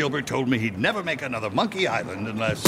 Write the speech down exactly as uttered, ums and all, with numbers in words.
Gilbert told me he'd never make another Monkey Island unless...